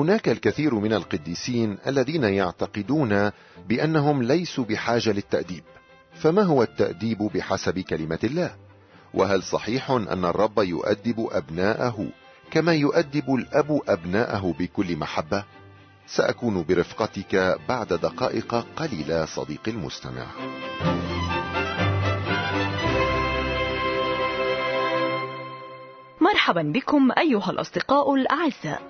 هناك الكثير من القديسين الذين يعتقدون بأنهم ليسوا بحاجة للتأديب، فما هو التأديب بحسب كلمة الله؟ وهل صحيح أن الرب يؤدب أبناءه كما يؤدب الأب أبناءه بكل محبة؟ سأكون برفقتك بعد دقائق قليلة صديقي المستمع. مرحبا بكم أيها الأصدقاء الأعزاء.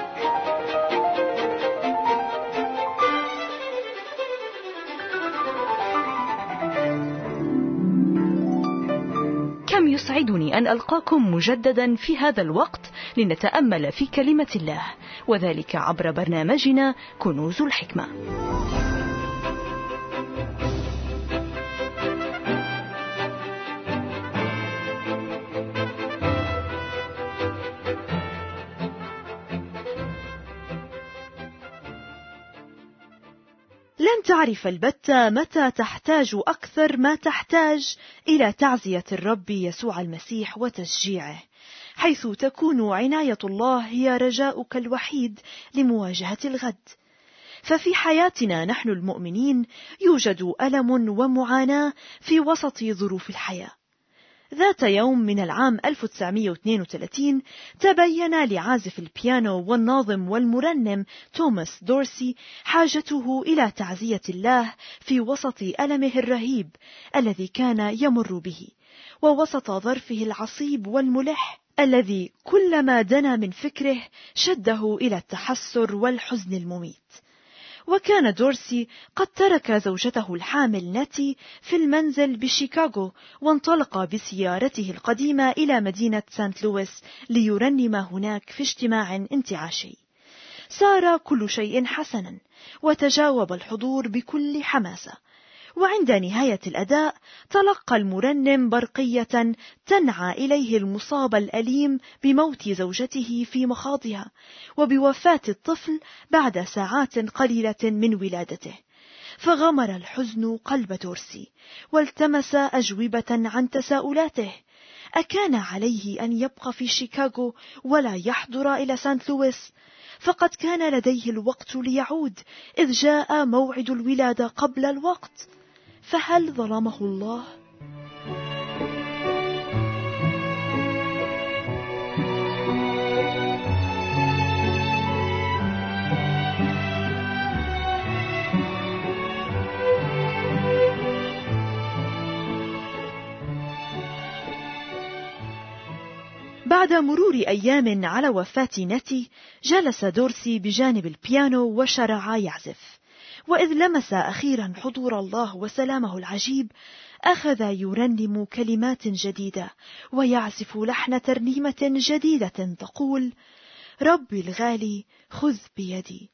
كم يسعدني أن ألقاكم مجددا في هذا الوقت لنتأمل في كلمة الله، وذلك عبر برنامجنا كنوز الحكمة. لن تعرف البتة متى تحتاج أكثر ما تحتاج إلى تعزية الرب يسوع المسيح وتشجيعه، حيث تكون عناية الله هي رجاؤك الوحيد لمواجهة الغد. ففي حياتنا نحن المؤمنين يوجد ألم ومعاناة في وسط ظروف الحياة. ذات يوم من العام 1932 تبين لعازف البيانو والناظم والمرنم توماس دورسي حاجته إلى تعزية الله في وسط ألمه الرهيب الذي كان يمر به، ووسط ظرفه العصيب والملح الذي كلما دنا من فكره شده إلى التحسر والحزن المميت. وكان دورسي قد ترك زوجته الحامل ناتي في المنزل بشيكاغو، وانطلق بسيارته القديمة إلى مدينة سانت لويس ليرنم هناك في اجتماع انتعاشي. سار كل شيء حسنا، وتجاوب الحضور بكل حماسة. وعند نهاية الأداء تلقى المرنم برقية تنعى إليه المصاب الأليم بموت زوجته في مخاضها، وبوفاة الطفل بعد ساعات قليلة من ولادته. فغمر الحزن قلب دورسي، والتمس أجوبة عن تساؤلاته: أكان عليه أن يبقى في شيكاغو ولا يحضر إلى سانت لويس؟ فقد كان لديه الوقت ليعود، إذ جاء موعد الولادة قبل الوقت. فهل ظلمه الله؟ بعد مرور أيام على وفاة ناتي، جلس دورسي بجانب البيانو وشرع يعزف، وإذ لمس أخيرا حضور الله وسلامه العجيب، أخذ يرنم كلمات جديدة ويعزف لحن ترنيمة جديدة تقول: ربي الغالي خذ بيدي،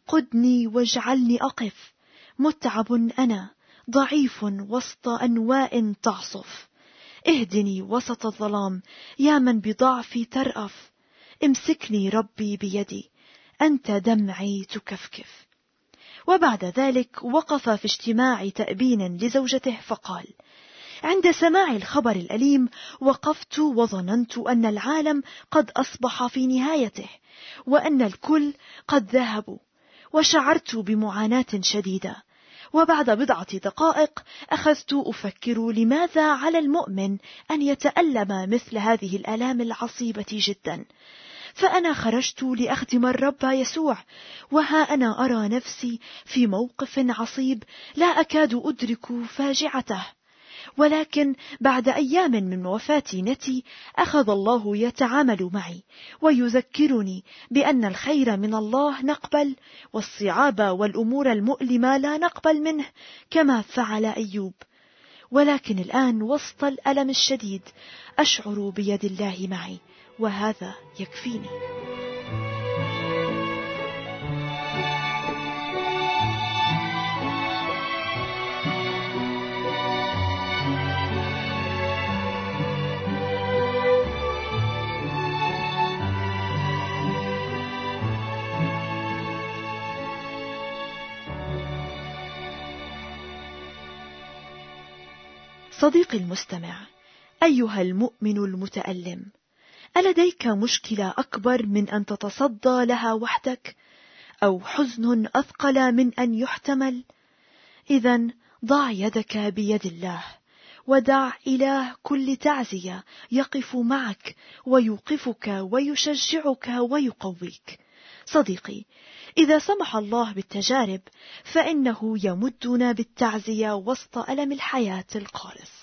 قدني واجعلني أقف، متعب أنا ضعيف وسط أنواء تعصف، اهدني وسط الظلام يا من بضعفي ترأف، امسكني ربي بيدي أنت دمعي تكفكف. وبعد ذلك وقف في اجتماع تأبين لزوجته فقال: عند سماع الخبر الأليم وقفت وظننت أن العالم قد أصبح في نهايته، وأن الكل قد ذهبوا، وشعرت بمعاناة شديدة. وبعد بضعة دقائق أخذت أفكر لماذا على المؤمن أن يتألم مثل هذه الآلام العصيبة جدا. فأنا خرجت لأخدم الرب يسوع، وها أنا أرى نفسي في موقف عصيب لا أكاد أدرك فاجعته. ولكن بعد أيام من وفاة نتي أخذ الله يتعامل معي ويذكرني بأن الخير من الله نقبل، والصعاب والأمور المؤلمة لا نقبل منه كما فعل أيوب. ولكن الآن وسط الألم الشديد أشعر بيد الله معي، وهذا يكفيني. صديقي المستمع، أيها المؤمن المتألم، ألديك مشكلة أكبر من أن تتصدى لها وحدك؟ أو حزن أثقل من أن يحتمل؟ إذن ضع يدك بيد الله، ودع إله كل تعزية يقف معك ويوقفك ويشجعك ويقويك. صديقي، إذا سمح الله بالتجارب فإنه يمدنا بالتعزية وسط ألم الحياة القارس.